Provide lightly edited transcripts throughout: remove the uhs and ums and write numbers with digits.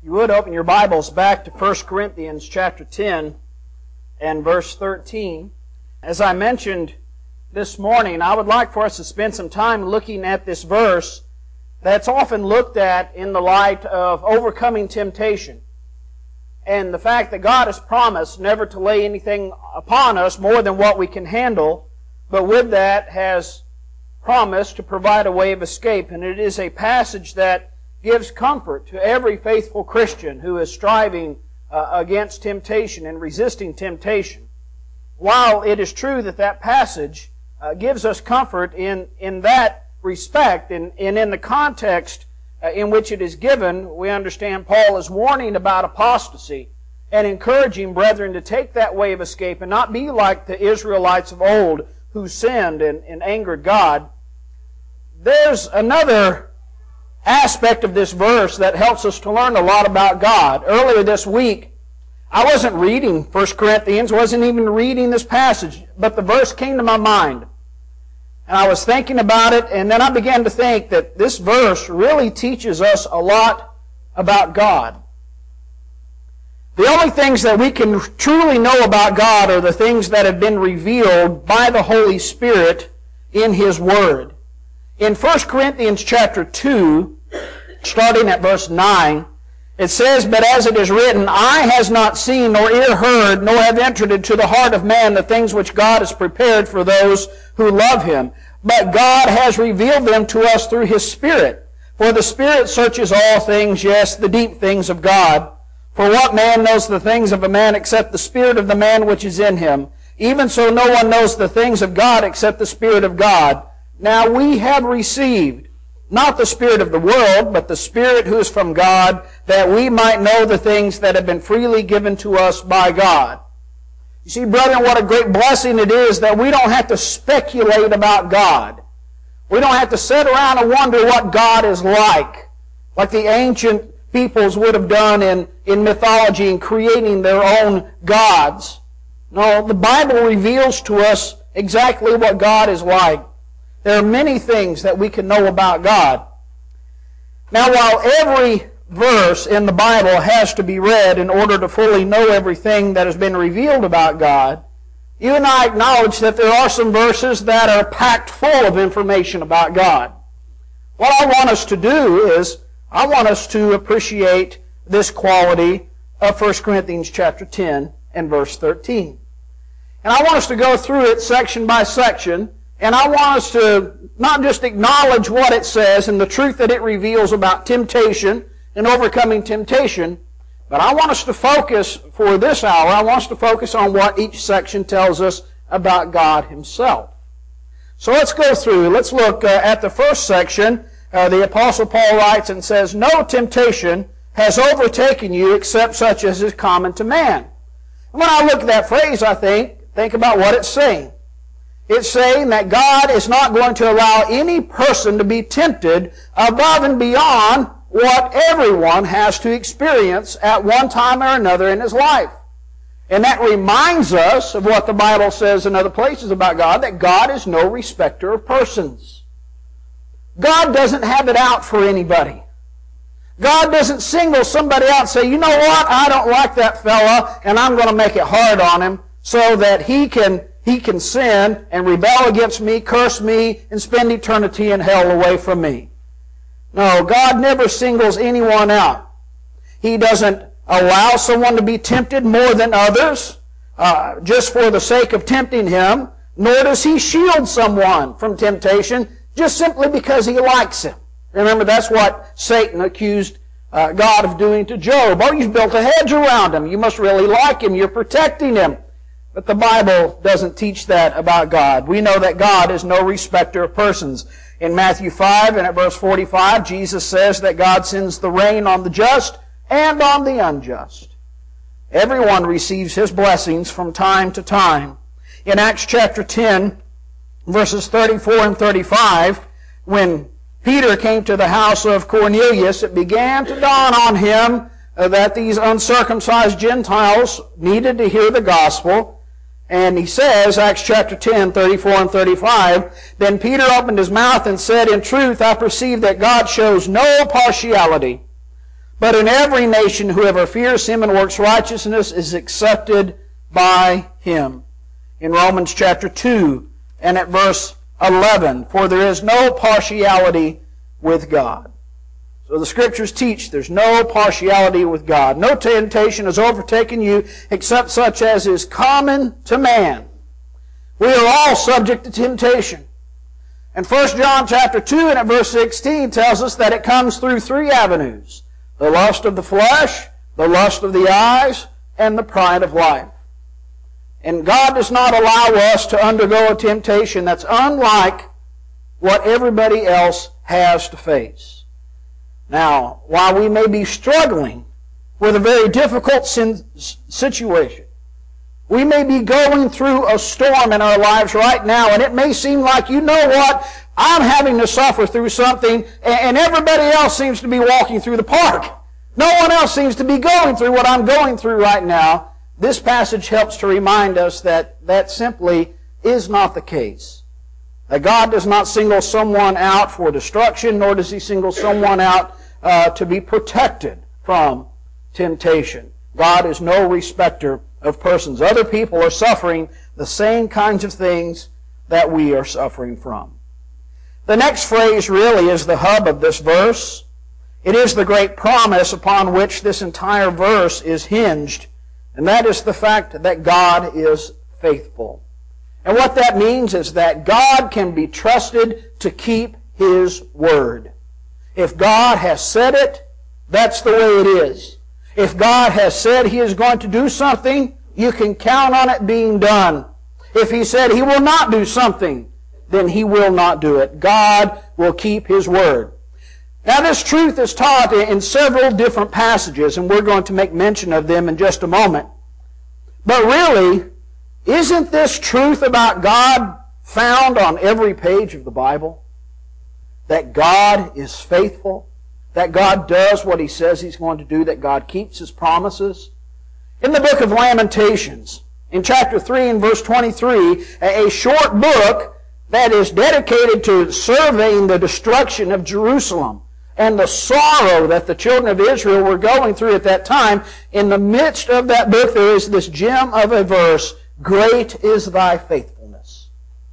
You would open your Bibles back to 1 Corinthians chapter 10 and verse 13. As I mentioned this morning, I would like for us to spend some time looking at this verse that's often looked at in the light of overcoming temptation, and the fact that God has promised never to lay anything upon us more than what we can handle, but with that has promised to provide a way of escape. And it is a passage that gives comfort to every faithful Christian who is striving against temptation and resisting temptation. While it is true that that passage gives us comfort in that respect, and in the context in which it is given, we understand Paul is warning about apostasy and encouraging brethren to take that way of escape and not be like the Israelites of old who sinned and angered God. There's another aspect of this verse that helps us to learn a lot about God. Earlier this week, I wasn't reading 1 Corinthians, wasn't even reading this passage, but the verse came to my mind. And I was thinking about it, and then I began to think that this verse really teaches us a lot about God. The only things that we can truly know about God are the things that have been revealed by the Holy Spirit in His Word. In 1 Corinthians chapter 2, starting at verse 9, it says, "But as it is written, eye has not seen, nor ear heard, nor have entered into the heart of man the things which God has prepared for those who love Him. But God has revealed them to us through His Spirit. For the Spirit searches all things, yes, the deep things of God. For what man knows the things of a man except the spirit of the man which is in him? Even so no one knows the things of God except the Spirit of God. Now we have received not the spirit of the world, but the Spirit who is from God, that we might know the things that have been freely given to us by God." You see, brethren, what a great blessing it is that we don't have to speculate about God. We don't have to sit around and wonder what God is like the ancient peoples would have done in mythology and creating their own gods. No, the Bible reveals to us exactly what God is like. There are many things that we can know about God. Now, while every verse in the Bible has to be read in order to fully know everything that has been revealed about God, you and I acknowledge that there are some verses that are packed full of information about God. What I want us to do is, I want us to appreciate this quality of 1 Corinthians chapter 10 and verse 13. And I want us to go through it section by section, and I want us to not just acknowledge what it says and the truth that it reveals about temptation and overcoming temptation, but I want us to focus for this hour, I want us to focus on what each section tells us about God Himself. So let's go through. Let's look at the first section. The Apostle Paul writes and says, "No temptation has overtaken you except such as is common to man." And when I look at that phrase, I think about what it's saying. It's saying that God is not going to allow any person to be tempted above and beyond what everyone has to experience at one time or another in his life. And that reminds us of what the Bible says in other places about God, that God is no respecter of persons. God doesn't have it out for anybody. God doesn't single somebody out and say, "You know what, I don't like that fella, and I'm going to make it hard on him so that he can sin and rebel against me, curse me, and spend eternity in hell away from me." No, God never singles anyone out. He doesn't allow someone to be tempted more than others just for the sake of tempting him, nor does He shield someone from temptation just simply because He likes him. Remember, that's what Satan accused God of doing to Job. "Oh, you've built a hedge around him. You must really like him. You're protecting him." But the Bible doesn't teach that about God. We know that God is no respecter of persons. In Matthew 5 and at verse 45, Jesus says that God sends the rain on the just and on the unjust. Everyone receives His blessings from time to time. In Acts chapter 10, verses 34 and 35, when Peter came to the house of Cornelius, it began to dawn on him that these uncircumcised Gentiles needed to hear the gospel. And he says, Acts chapter 10, 34 and 35, "Then Peter opened his mouth and said, In truth, I perceive that God shows no partiality, But in every nation, whoever fears Him and works righteousness is accepted by Him. In Romans chapter 2 and at verse 11, for there is no partiality with God. So the Scriptures teach there's no partiality with God. No temptation has overtaken you except such as is common to man. We are all subject to temptation. And 1 John chapter 2 and at verse 16 tells us that it comes through three avenues: the lust of the flesh, the lust of the eyes, and the pride of life. And God does not allow us to undergo a temptation that's unlike what everybody else has to face. Now, while we may be struggling with a very difficult situation, we may be going through a storm in our lives right now, and it may seem like, you know what, I'm having to suffer through something, and everybody else seems to be walking through the park. No one else seems to be going through what I'm going through right now. This passage helps to remind us that that simply is not the case. That God does not single someone out for destruction, nor does He single someone out to be protected from temptation. God is no respecter of persons. Other people are suffering the same kinds of things that we are suffering from. The next phrase really is the hub of this verse. It is the great promise upon which this entire verse is hinged, and that is the fact that God is faithful. And what that means is that God can be trusted to keep His word. If God has said it, that's the way it is. If God has said He is going to do something, you can count on it being done. If He said He will not do something, then He will not do it. God will keep His word. Now, this truth is taught in several different passages, and we're going to make mention of them in just a moment. But really, isn't this truth about God found on every page of the Bible? That God is faithful, that God does what He says He's going to do, that God keeps His promises. In the book of Lamentations, in chapter 3 and verse 23, a short book that is dedicated to surveying the destruction of Jerusalem and the sorrow that the children of Israel were going through at that time, in the midst of that book there is this gem of a verse, great is thy faithfulness.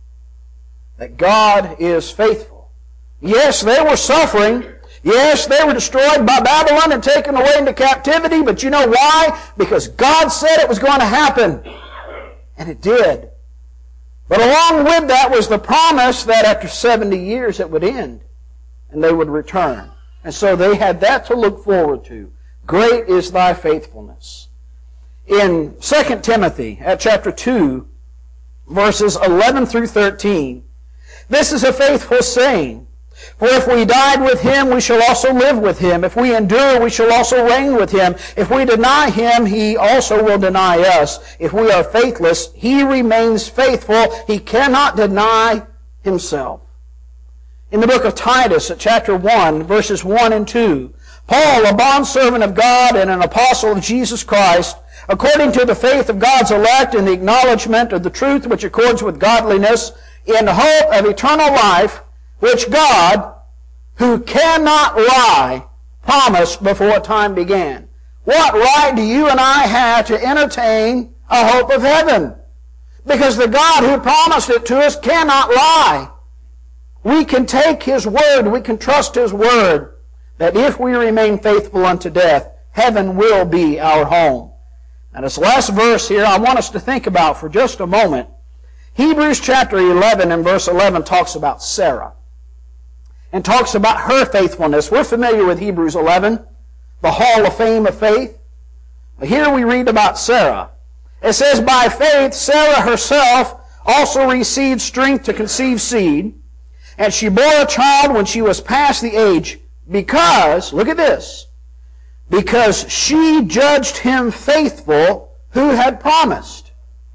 That God is faithful. Yes, they were suffering. Yes, they were destroyed by Babylon and taken away into captivity, but you know why? Because God said it was going to happen. And it did. But along with that was the promise that after 70 years it would end and they would return. And so they had that to look forward to. Great is thy faithfulness. In 2 Timothy, at chapter 2, verses 11 through 13, this is a faithful saying. For if we died with Him, we shall also live with Him. If we endure, we shall also reign with Him. If we deny Him, He also will deny us. If we are faithless, He remains faithful. He cannot deny Himself. In the book of Titus, at chapter 1, verses 1 and 2, Paul, a bondservant of God and an apostle of Jesus Christ, according to the faith of God's elect and the acknowledgement of the truth which accords with godliness, in hope of eternal life, which God, who cannot lie, promised before time began. What right do you and I have to entertain a hope of heaven? Because the God who promised it to us cannot lie. We can take His word, we can trust His word, that if we remain faithful unto death, heaven will be our home. And this last verse here I want us to think about for just a moment. Hebrews chapter 11 and verse 11 talks about Sarah and talks about her faithfulness. We're familiar with Hebrews 11, the Hall of Fame of faith. But here we read about Sarah. It says, by faith Sarah herself also received strength to conceive seed, and she bore a child when she was past the age, because, look at this, because she judged him faithful who had promised.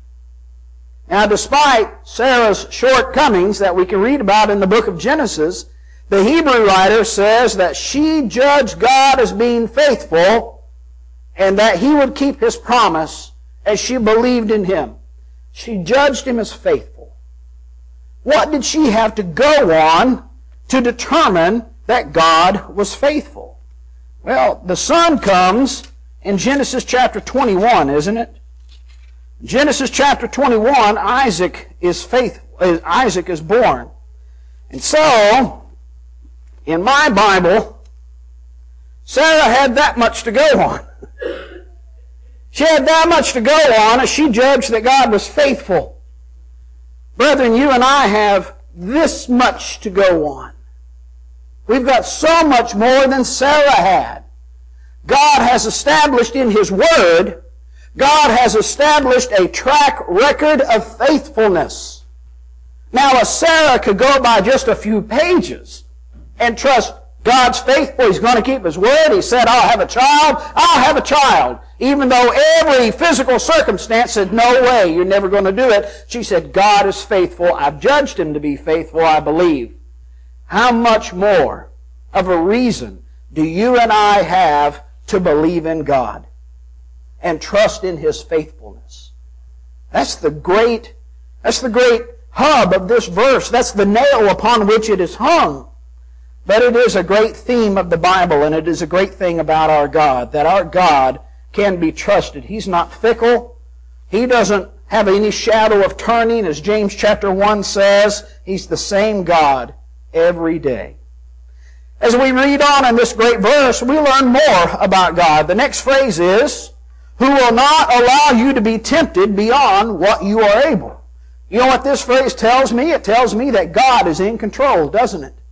Now, despite Sarah's shortcomings that we can read about in the book of Genesis, the Hebrew writer says that she judged God as being faithful and that He would keep His promise as she believed in Him. She judged Him as faithful. What did she have to go on to determine that God was faithful? Well, the Son comes in Genesis chapter 21, isn't it? Genesis chapter 21, Isaac is born. And so, in my Bible, Sarah had that much to go on. She had that much to go on as she judged that God was faithful. Brethren, you and I have this much to go on. We've got so much more than Sarah had. God has established in His Word, God has established a track record of faithfulness. Now, a Sarah could go by just a few pages and trust God's faithful. He's going to keep His word. He said, I'll have a child. I'll have a child. Even though every physical circumstance said, no way, you're never going to do it. She said, God is faithful. I've judged Him to be faithful, I believe. How much more of a reason do you and I have to believe in God and trust in His faithfulness? That's the great hub of this verse. That's the nail upon which it is hung. But it is a great theme of the Bible, and it is a great thing about our God, that our God can be trusted. He's not fickle. He doesn't have any shadow of turning. As James chapter 1 says, He's the same God every day. As we read on in this great verse, we learn more about God. The next phrase is, who will not allow you to be tempted beyond what you are able. You know what this phrase tells me? It tells me that God is in control, doesn't it?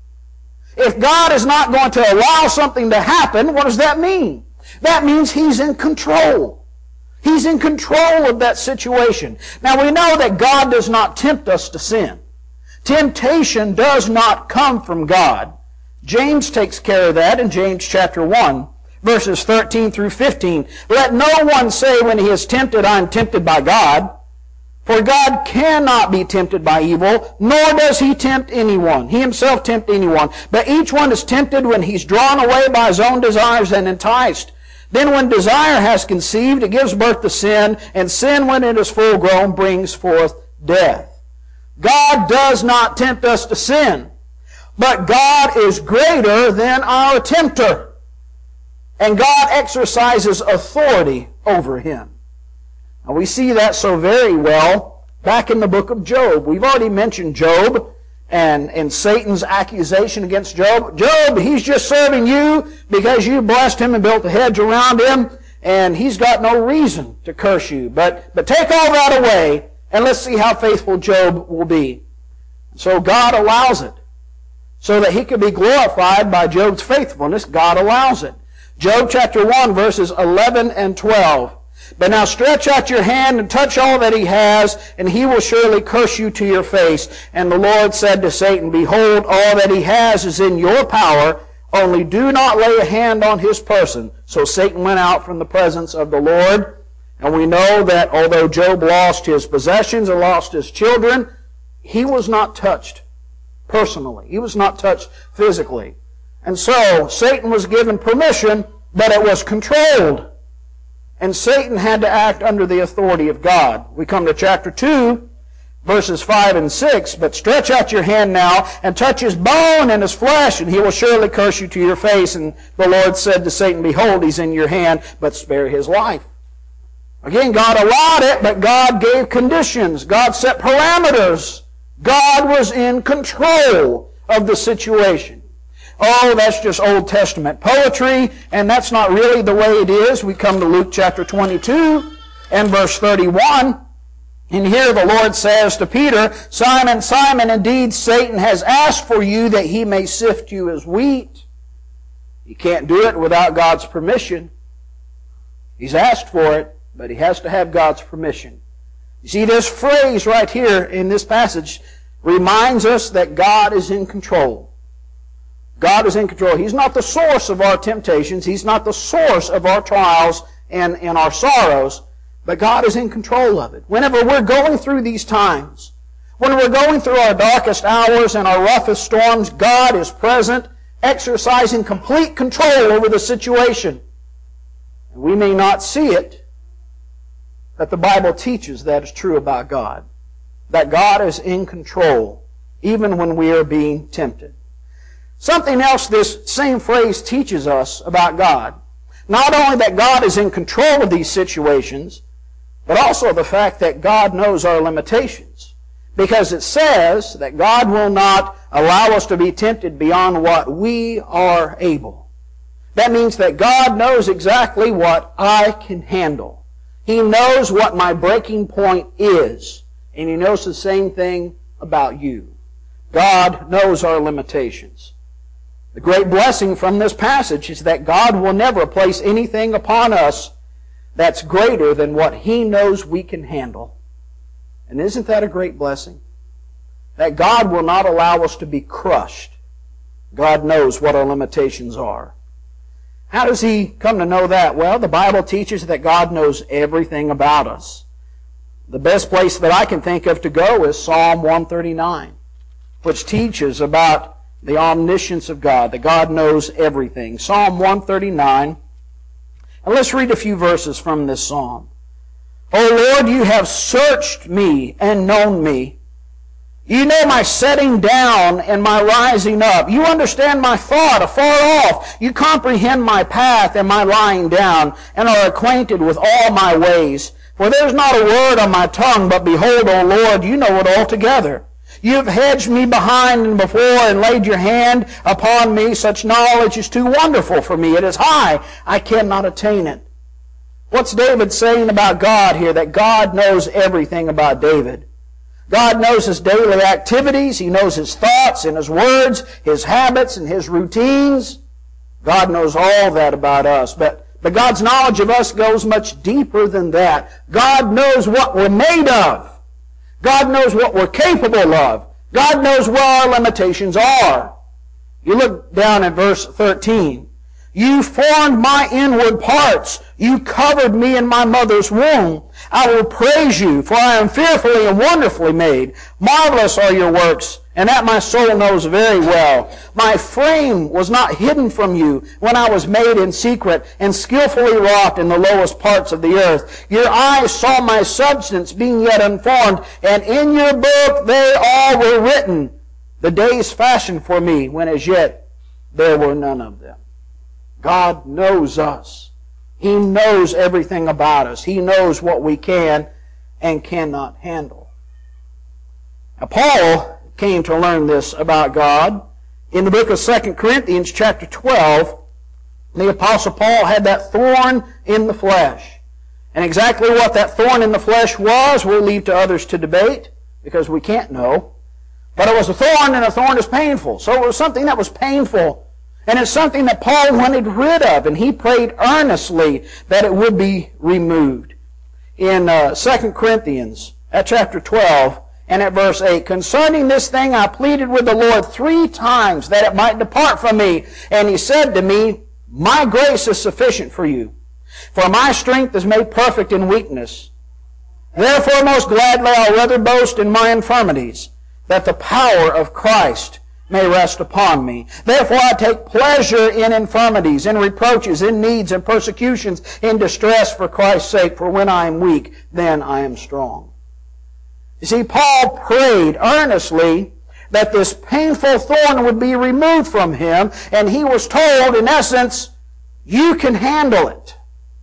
If God is not going to allow something to happen, what does that mean? That means He's in control. He's in control of that situation. Now we know that God does not tempt us to sin. Temptation does not come from God. James takes care of that in James chapter 1, verses 13 through 15. Let no one say when he is tempted, I am tempted by God. For God cannot be tempted by evil, nor does He tempt anyone. He Himself tempt anyone. But each one is tempted when he's drawn away by his own desires and enticed. Then when desire has conceived, it gives birth to sin, and sin, when it is full grown, brings forth death. God does not tempt us to sin, but God is greater than our tempter. And God exercises authority over him. Now we see that so very well back in the book of Job. We've already mentioned Job and Satan's accusation against Job. Job, he's just serving you because you blessed him and built a hedge around him, and he's got no reason to curse you. But take all that away, and let's see how faithful Job will be. So God allows it. So that He could be glorified by Job's faithfulness, God allows it. Job chapter 1, verses 11 and 12. But now stretch out your hand and touch all that he has, and he will surely curse you to your face. And the Lord said to Satan, Behold, all that he has is in your power, only do not lay a hand on his person. So Satan went out from the presence of the Lord. And we know that although Job lost his possessions and lost his children, he was not touched personally. He was not touched physically. And so Satan was given permission, but it was controlled. And Satan had to act under the authority of God. We come to chapter 2, verses 5 and 6. But stretch out your hand now and touch his bone and his flesh, and he will surely curse you to your face. And the Lord said to Satan, Behold, he's in your hand, but spare his life. Again, God allowed it, but God gave conditions. God set parameters. God was in control of the situation. Oh, that's just Old Testament poetry, and that's not really the way it is. We come to Luke chapter 22 and verse 31. And here the Lord says to Peter, Simon, Simon, indeed Satan has asked for you that he may sift you as wheat. He can't do it without God's permission. He's asked for it, but he has to have God's permission. You see, this phrase right here in this passage reminds us that God is in control. God is in control. He's not the source of our temptations. He's not the source of our trials and our sorrows. But God is in control of it. Whenever we're going through these times, when we're going through our darkest hours and our roughest storms, God is present, exercising complete control over the situation. And we may not see it, but the Bible teaches that is true about God. That God is in control, even when we are being tempted. Something else this same phrase teaches us about God. Not only that God is in control of these situations, but also the fact that God knows our limitations. Because it says that God will not allow us to be tempted beyond what we are able. That means that God knows exactly what I can handle. He knows what my breaking point is. And He knows the same thing about you. God knows our limitations. The great blessing from this passage is that God will never place anything upon us that's greater than what He knows we can handle. And isn't that a great blessing? That God will not allow us to be crushed. God knows what our limitations are. How does He come to know that? Well, the Bible teaches that God knows everything about us. The best place that I can think of to go is Psalm 139, which teaches about the omniscience of God, that God knows everything. Psalm 139. And let's read a few verses from this psalm. O Lord, you have searched me and known me. You know my setting down and my rising up. You understand my thought afar off. You comprehend my path and my lying down, and are acquainted with all my ways. For there is not a word on my tongue, but behold, O Lord, you know it altogether. You have hedged me behind and before, and laid your hand upon me. Such knowledge is too wonderful for me. It is high. I cannot attain it. What's David saying about God here? That God knows everything about David. God knows his daily activities. He knows his thoughts and his words, his habits and his routines. God knows all that about us. But God's knowledge of us goes much deeper than that. God knows what we're made of. God knows what we're capable of. God knows where our limitations are. You look down at verse 13. You formed my inward parts. You covered me in my mother's womb. I will praise you, for I am fearfully and wonderfully made. Marvelous are your works, and that my soul knows very well. My frame was not hidden from you when I was made in secret and skillfully wrought in the lowest parts of the earth. Your eyes saw my substance being yet unformed, and in your book they all were written, the days fashioned for me, when as yet there were none of them. God knows us. He knows everything about us. He knows what we can and cannot handle. Now, Paul came to learn this about God. In the book of 2 Corinthians chapter 12, the Apostle Paul had that thorn in the flesh. And exactly what that thorn in the flesh was, we'll leave to others to debate, because we can't know. But it was a thorn, and a thorn is painful. So it was something that was painful. And it's something that Paul wanted rid of, and he prayed earnestly that it would be removed. In 2 Corinthians, at chapter 12, and at verse 8, concerning this thing I pleaded with the Lord 3 times that it might depart from me. And He said to me, my grace is sufficient for you, for my strength is made perfect in weakness. Therefore most gladly I'll rather boast in my infirmities, that the power of Christ may rest upon me. Therefore I take pleasure in infirmities, in reproaches, in needs, in persecutions, in distress for Christ's sake. For when I am weak, then I am strong. You see, Paul prayed earnestly that this painful thorn would be removed from him, and he was told, in essence, you can handle it.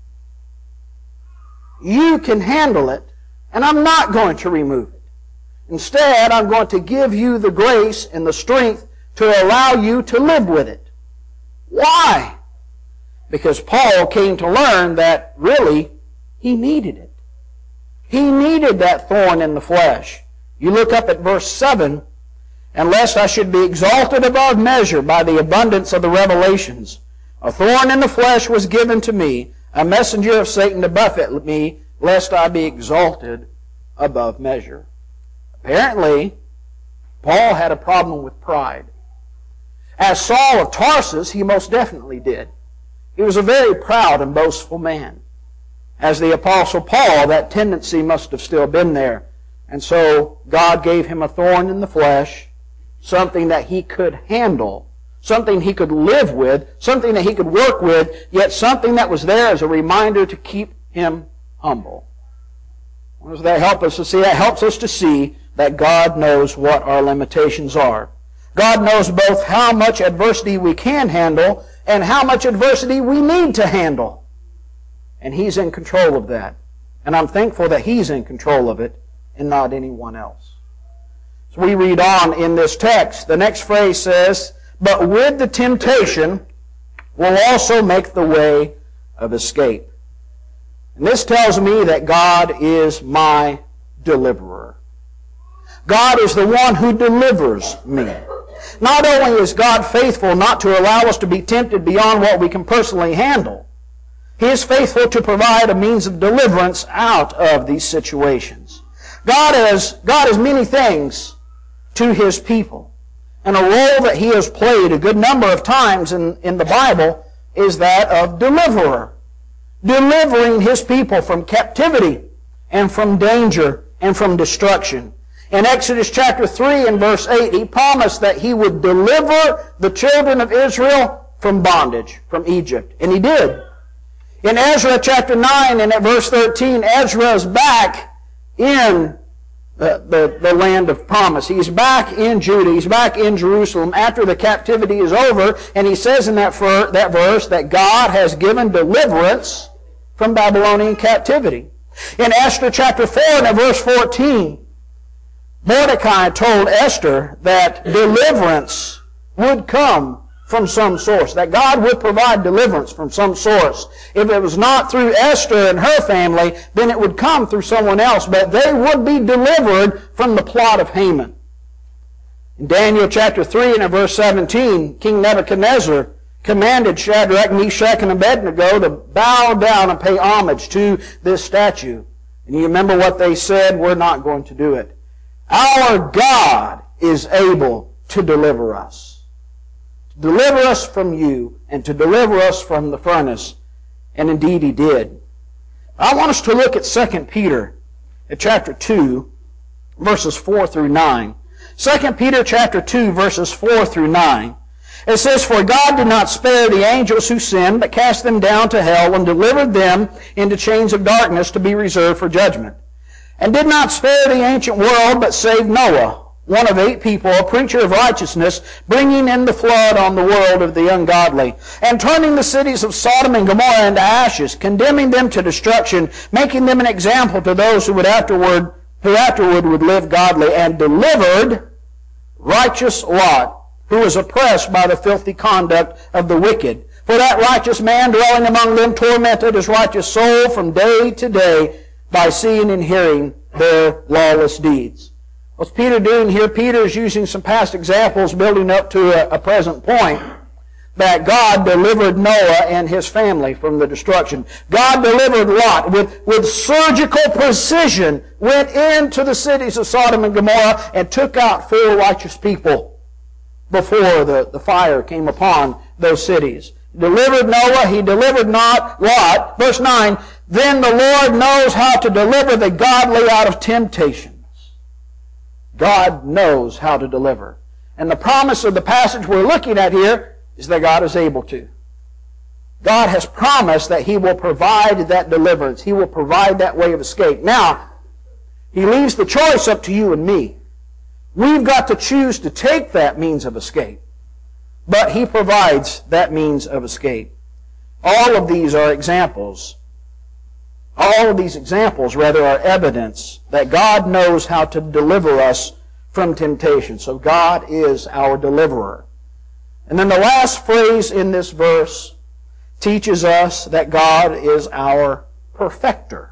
You can handle it, and I'm not going to remove it. Instead, I'm going to give you the grace and the strength to allow you to live with it. Why? Because Paul came to learn that really he needed it. He needed that thorn in the flesh. You look up at verse 7, and lest I should be exalted above measure by the abundance of the revelations, a thorn in the flesh was given to me, a messenger of Satan to buffet me, lest I be exalted above measure. Apparently, Paul had a problem with pride. As Saul of Tarsus, he most definitely did. He was a very proud and boastful man. As the Apostle Paul, that tendency must have still been there. And so God gave him a thorn in the flesh, something that he could handle, something he could live with, something that he could work with, yet something that was there as a reminder to keep him humble. What does that help us to see? That helps us to see that God knows what our limitations are. God knows both how much adversity we can handle and how much adversity we need to handle. And He's in control of that. And I'm thankful that He's in control of it and not anyone else. So we read on in this text. The next phrase says, "But with the temptation will also make the way of escape." And this tells me that God is my deliverer. God is the one who delivers me. Not only is God faithful not to allow us to be tempted beyond what we can personally handle, He is faithful to provide a means of deliverance out of these situations. God has many things to His people. And a role that He has played a good number of times in the Bible is that of deliverer. Delivering His people from captivity and from danger and from destruction. In Exodus chapter 3 and verse 8, He promised that He would deliver the children of Israel from bondage, from Egypt. And He did. In Ezra chapter 9 and at verse 13, Ezra is back in the land of promise. He's back in Judah. He's back in Jerusalem after the captivity is over. And he says in that verse that God has given deliverance from Babylonian captivity. In Esther chapter 4 and at verse 14, Mordecai told Esther that deliverance would come from some source, that God would provide deliverance from some source. If it was not through Esther and her family, then it would come through someone else, but they would be delivered from the plot of Haman. In Daniel chapter 3 and verse 17, King Nebuchadnezzar commanded Shadrach, Meshach, and Abednego to bow down and pay homage to this statue. And you remember what they said? We're not going to do it. Our God is able to deliver us. To deliver us from you and to deliver us from the furnace. And indeed He did. I want us to look at 2 Peter at chapter 2, verses 4 through 9. 2 Peter chapter 2, verses 4 through 9. It says, "For God did not spare the angels who sinned, but cast them down to hell and delivered them into chains of darkness to be reserved for judgment. And did not spare the ancient world, but saved Noah, one of 8 people, a preacher of righteousness, bringing in the flood on the world of the ungodly, and turning the cities of Sodom and Gomorrah into ashes, condemning them to destruction, making them an example to those who afterward would live godly, and delivered righteous Lot, who was oppressed by the filthy conduct of the wicked. For that righteous man dwelling among them tormented his righteous soul from day to day by seeing and hearing their lawless deeds." What's Peter doing here? Peter is using some past examples building up to a present point that God delivered Noah and his family from the destruction. God delivered Lot with surgical precision, went into the cities of Sodom and Gomorrah and took out 4 righteous people before the fire came upon those cities. Delivered Noah, He delivered not Lot. Verse 9, "Then the Lord knows how to deliver the godly out of temptations." God knows how to deliver. And the promise of the passage we're looking at here is that God is able to. God has promised that He will provide that deliverance. He will provide that way of escape. Now, He leaves the choice up to you and me. We've got to choose to take that means of escape. But He provides that means of escape. All of these are examples. All of these examples, rather, are evidence that God knows how to deliver us from temptation. So God is our deliverer. And then the last phrase in this verse teaches us that God is our perfecter.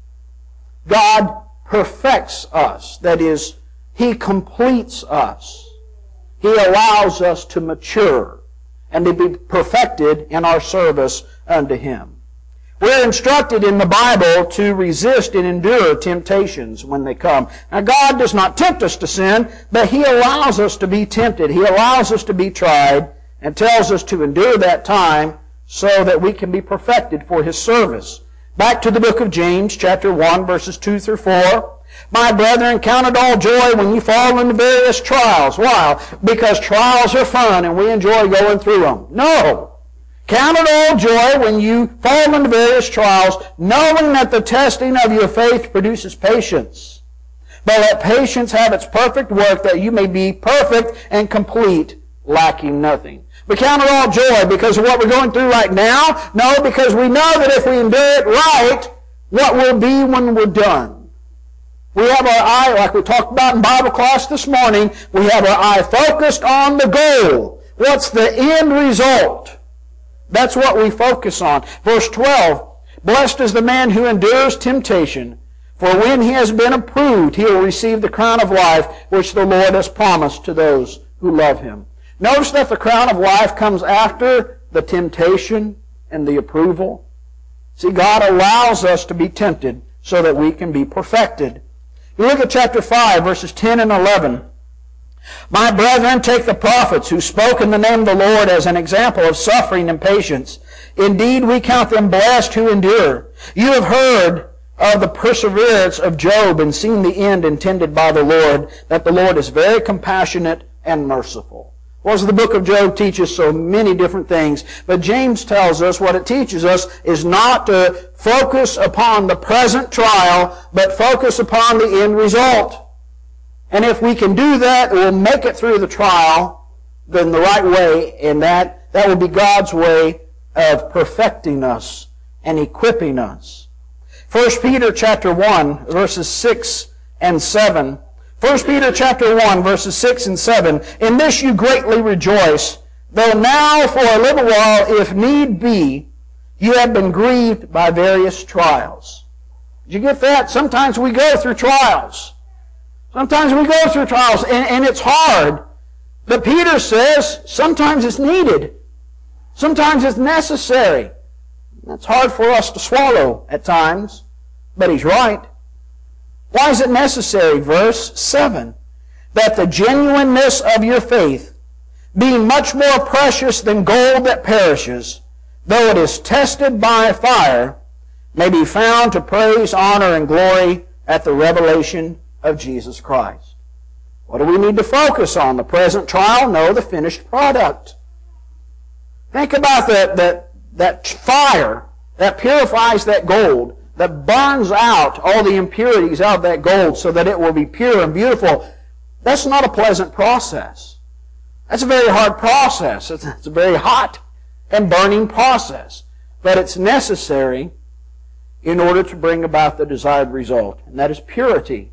God perfects us. That is, He completes us. He allows us to mature and to be perfected in our service unto Him. We're instructed in the Bible to resist and endure temptations when they come. Now, God does not tempt us to sin, but He allows us to be tempted. He allows us to be tried and tells us to endure that time so that we can be perfected for His service. Back to the book of James, chapter 1, verses 2 through 4. "My brethren, count it all joy when you fall into various trials." Why? Because trials are fun and we enjoy going through them. No! Count it all joy when you fall into various trials, knowing that the testing of your faith produces patience. But let patience have its perfect work, that you may be perfect and complete, lacking nothing. We count it all joy because of what we're going through right now? No, because we know that if we endure it right, what will be when we're done? We have our eye, like we talked about in Bible class this morning, we have our eye focused on the goal. What's the end result? That's what we focus on. Verse 12, blessed is the man who endures temptation, for when he has been approved, he will receive the crown of life which the Lord has promised to those who love him. Notice that the crown of life comes after the temptation and the approval. See, God allows us to be tempted so that we can be perfected. You look at chapter 5, verses 10 and 11. My brethren, take the prophets who spoke in the name of the Lord as an example of suffering and patience. Indeed, we count them blessed who endure. You have heard of the perseverance of Job and seen the end intended by the Lord, that the Lord is very compassionate and merciful. Well, the book of Job teaches so many different things, but James tells us what it teaches us is not to focus upon the present trial, but focus upon the end result. And if we can do that, we'll make it through the trial in the right way, and that will be God's way of perfecting us and equipping us. 1 Peter chapter 1, verses 6 and 7. 1 Peter chapter 1, verses 6 and 7. In this you greatly rejoice, though now for a little while, if need be, you have been grieved by various trials. Did you get that? Sometimes we go through trials. Sometimes we go through trials, and it's hard. But Peter says sometimes it's needed. Sometimes it's necessary. That's hard for us to swallow at times, but he's right. Why is it necessary? Verse 7. That the genuineness of your faith, being much more precious than gold that perishes, though it is tested by fire, may be found to praise, honor, and glory at the revelation of Jesus Christ. What do we need to focus on? The present trial? No, the finished product. Think about that fire that purifies that gold, that burns out all the impurities out of that gold so that it will be pure and beautiful. That's not a pleasant process. That's a very hard process. It's a very hot and burning process. But it's necessary in order to bring about the desired result, and that is purity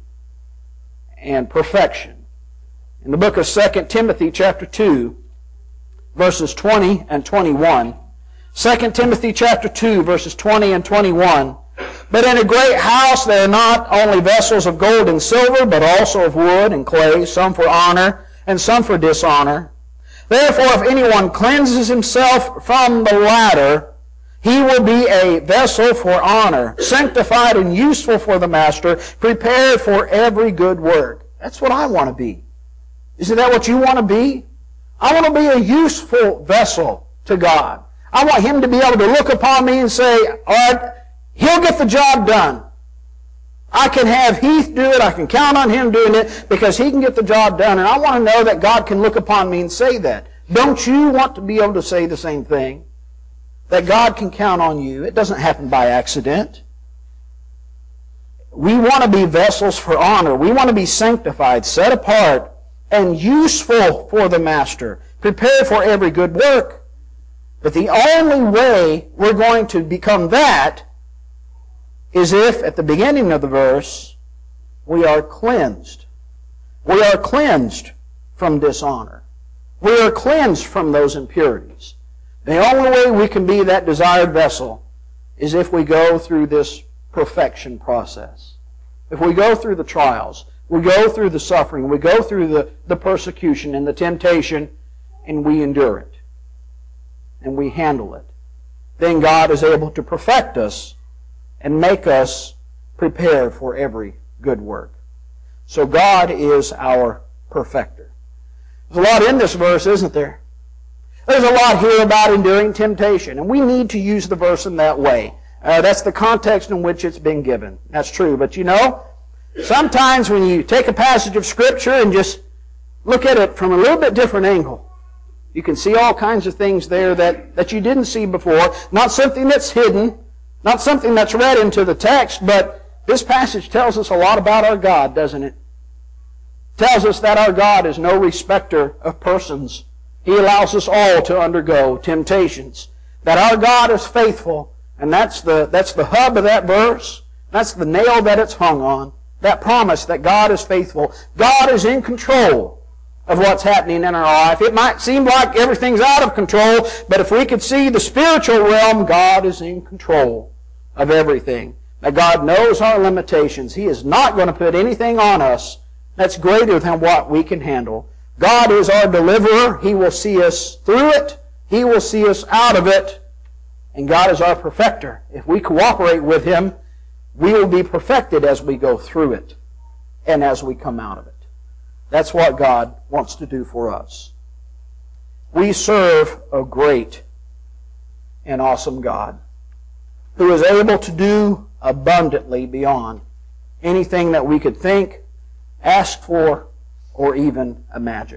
and perfection. In the book of 2 Timothy chapter 2, verses 20 and 21, 2 Timothy chapter 2, verses 20 and 21, but in a great house there are not only vessels of gold and silver, but also of wood and clay, some for honor and some for dishonor. Therefore, if anyone cleanses himself from the latter, he will be a vessel for honor, sanctified and useful for the master, prepared for every good work. That's what I want to be. Isn't that what you want to be? I want to be a useful vessel to God. I want Him to be able to look upon me and say, all right, He'll get the job done. I can have Heath do it. I can count on him doing it because he can get the job done. And I want to know that God can look upon me and say that. Don't you want to be able to say the same thing? That God can count on you. It doesn't happen by accident. We want to be vessels for honor. We want to be sanctified, set apart, and useful for the Master, prepared for every good work. But the only way we're going to become that is if, at the beginning of the verse, we are cleansed. We are cleansed from dishonor. We are cleansed from those impurities. The only way we can be that desired vessel is if we go through this perfection process. If we go through the trials, we go through the suffering, we go through the persecution and the temptation, and we endure it. And we handle it. Then God is able to perfect us and make us prepared for every good work. So God is our perfecter. There's a lot in this verse, isn't there? There's a lot here about enduring temptation, and we need to use the verse in that way. That's the context in which it's been given. That's true. But you know, sometimes when you take a passage of Scripture and just look at it from a little bit different angle, you can see all kinds of things there that you didn't see before. Not something that's hidden, not something that's read into the text, but this passage tells us a lot about our God, doesn't it? tells us that our God is no respecter of persons. He allows us all to undergo temptations. That our God is faithful, and that's the hub of that verse. That's the nail that it's hung on. That promise that God is faithful. God is in control of what's happening in our life. It might seem like everything's out of control, but if we could see the spiritual realm, God is in control of everything. That God knows our limitations. He is not going to put anything on us that's greater than what we can handle. God is our deliverer. He will see us through it. He will see us out of it. And God is our perfecter. If we cooperate with Him, we will be perfected as we go through it and as we come out of it. That's what God wants to do for us. We serve a great and awesome God who is able to do abundantly beyond anything that we could think, ask for, or even imagine.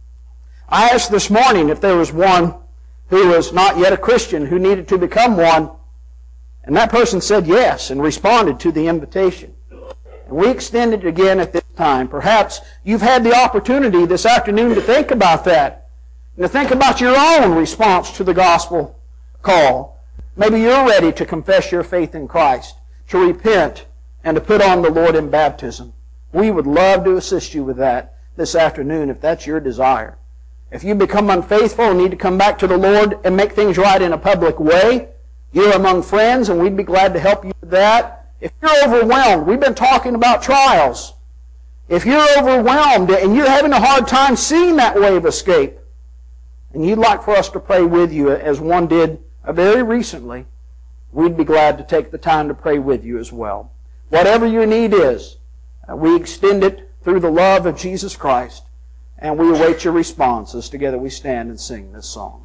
I asked this morning if there was one who was not yet a Christian who needed to become one, and that person said yes and responded to the invitation. And we extend it again at this time. Perhaps you've had the opportunity this afternoon to think about that and to think about your own response to the gospel call. Maybe you're ready to confess your faith in Christ, to repent, and to put on the Lord in baptism. We would love to assist you with that this afternoon if that's your desire. If you become unfaithful and need to come back to the Lord and make things right in a public way, you're among friends and we'd be glad to help you with that. If you're overwhelmed, we've been talking about trials. If you're overwhelmed and you're having a hard time seeing that way of escape, and you'd like for us to pray with you as one did very recently, we'd be glad to take the time to pray with you as well. Whatever your need is, we extend it through the love of Jesus Christ, and we await your response as together we stand and sing this song.